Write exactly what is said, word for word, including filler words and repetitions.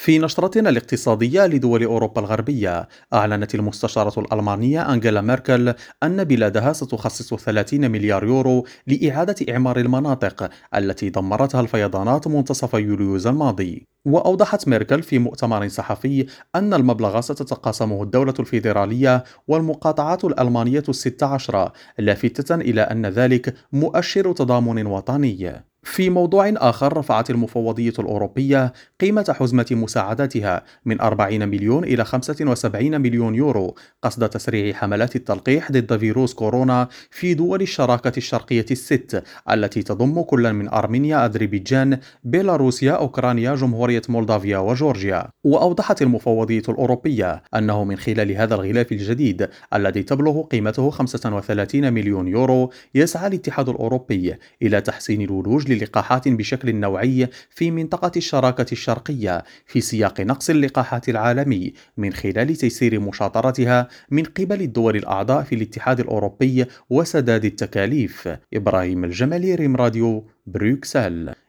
في نشرتنا الاقتصادية لدول أوروبا الغربية، أعلنت المستشارة الألمانية أنجيلا ميركل أن بلادها ستخصص ثلاثين مليار يورو لإعادة إعمار المناطق التي دمرتها الفيضانات منتصف يوليوز الماضي. وأوضحت ميركل في مؤتمر صحفي أن المبلغ ستتقاسمه الدولة الفيدرالية والمقاطعات الألمانية الست عشرة، لافتة إلى أن ذلك مؤشر تضامن وطني. في موضوع آخر، رفعت المفوضية الأوروبية قيمة حزمة مساعداتها من أربعين مليون إلى خمسة وسبعين مليون يورو قصد تسريع حملات التلقيح ضد فيروس كورونا في دول الشراكة الشرقية الست التي تضم كل من أرمينيا، أذربيجان، بيلاروسيا، أوكرانيا، جمهورية مولدافيا وجورجيا. وأوضحت المفوضية الأوروبية أنه من خلال هذا الغلاف الجديد الذي تبلغ قيمته خمسة وثلاثين مليون يورو، يسعى الاتحاد الأوروبي إلى تحسين الولوج للقاحات بشكل نوعي في منطقة الشراكة الشرقية في سياق نقص اللقاحات العالمي من خلال تيسير مشاطرتها من قبل الدول الأعضاء في الاتحاد الأوروبي وسداد التكاليف. إبراهيم الجمالي، ريم راديو، بروكسل.